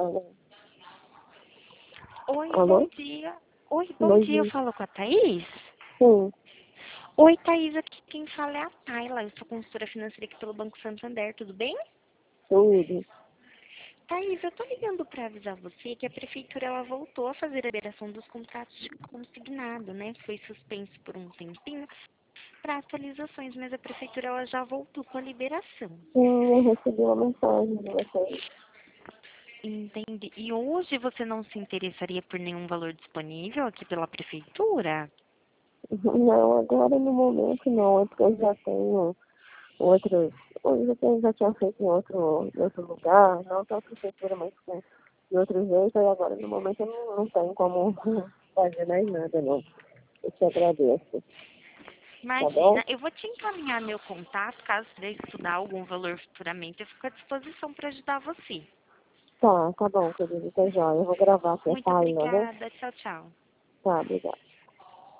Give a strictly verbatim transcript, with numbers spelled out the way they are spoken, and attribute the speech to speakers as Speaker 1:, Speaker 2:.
Speaker 1: Alô?
Speaker 2: Oi,
Speaker 1: Alô?
Speaker 2: bom dia. Oi, bom,
Speaker 1: Bom
Speaker 2: dia. Eu
Speaker 1: dia.
Speaker 2: falo com a Thaís?
Speaker 1: Sim,
Speaker 2: Oi, Thaís, aqui quem fala é a Tayla. Eu sou consultora financeira aqui pelo Banco Santander, tudo bem?
Speaker 1: tudo.
Speaker 2: Thaís, eu tô ligando para avisar você que a prefeitura ela voltou a fazer a liberação dos contratos de consignado, né? Foi suspenso por um tempinho para atualizações, mas a prefeitura ela já voltou com a liberação.
Speaker 1: Sim, eu recebi uma mensagem de vocês.
Speaker 2: Entendi. E hoje você não se interessaria por nenhum valor disponível aqui pela prefeitura?
Speaker 1: Não, agora no momento não, é porque eu já tenho outros, eu já, tenho, já tinha feito em outro, em outro lugar, não só a prefeitura, mas com, de outro jeito, e agora no momento eu não, não tenho como fazer mais nada, não. Eu te agradeço, tá bom?
Speaker 2: Imagina, eu vou te encaminhar meu contato, caso você estudar algum valor futuramente, eu fico à disposição para ajudar você.
Speaker 1: Tá, tá bom, querido, tá jóia. Eu vou gravar aqui a
Speaker 2: Muito
Speaker 1: página, né?
Speaker 2: obrigada, tchau, tchau.
Speaker 1: Tá, obrigada.